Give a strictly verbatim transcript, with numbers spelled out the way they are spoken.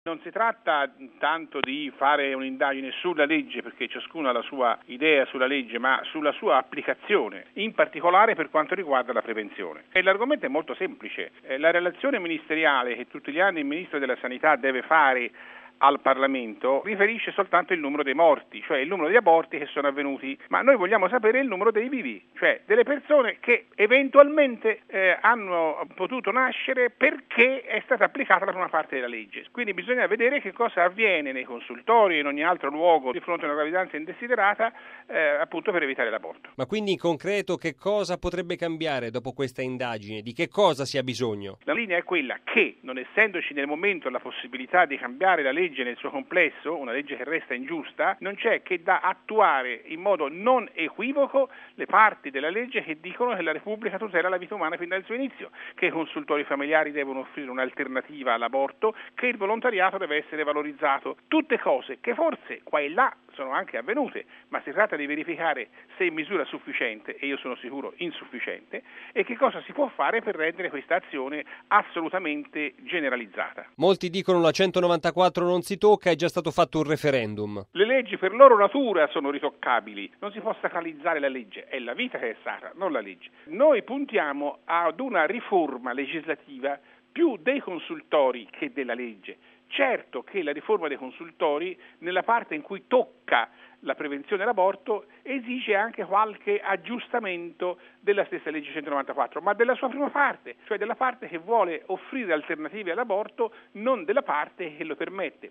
Non si tratta tanto di fare un'indagine sulla legge, perché ciascuno ha la sua idea sulla legge, ma sulla sua applicazione, in particolare per quanto riguarda la prevenzione. E l'argomento è molto semplice. La relazione ministeriale che tutti gli anni il Ministro della Sanità deve fare al Parlamento riferisce soltanto il numero dei morti, cioè il numero di aborti che sono avvenuti, ma noi vogliamo sapere il numero dei vivi, cioè delle persone che eventualmente eh, hanno potuto nascere perché è stata applicata la prima parte della legge. Quindi bisogna vedere che cosa avviene nei consultori e in ogni altro luogo di fronte a una gravidanza indesiderata, eh, appunto per evitare l'aborto. Ma quindi in concreto che cosa potrebbe cambiare dopo questa indagine? Di che cosa si ha bisogno? La linea è quella che, non essendoci nel momento la possibilità di cambiare la legge nel suo complesso, una legge che resta ingiusta, non c'è che da attuare in modo non equivoco le parti della legge che dicono che la Repubblica tutela la vita umana fin dal suo inizio, che i consultori familiari devono offrire un'alternativa all'aborto, che il volontariato deve essere valorizzato. Tutte cose che forse qua e là sono anche avvenute, ma si tratta di verificare se in misura sufficiente, e io sono sicuro insufficiente, e che cosa si può fare per rendere questa azione assolutamente generalizzata. Molti dicono la centonovantaquattro non si tocca, è già stato fatto un referendum. Le leggi per loro natura sono ritoccabili, non si può sacralizzare la legge, è la vita che è sacra, non la legge. Noi puntiamo ad una riforma legislativa più dei consultori che della legge. Certo che la riforma dei consultori, nella parte in cui tocca la prevenzione dell'aborto, esige anche qualche aggiustamento della stessa legge centonovantaquattro, ma della sua prima parte, cioè della parte che vuole offrire alternative all'aborto, non della parte che lo permette.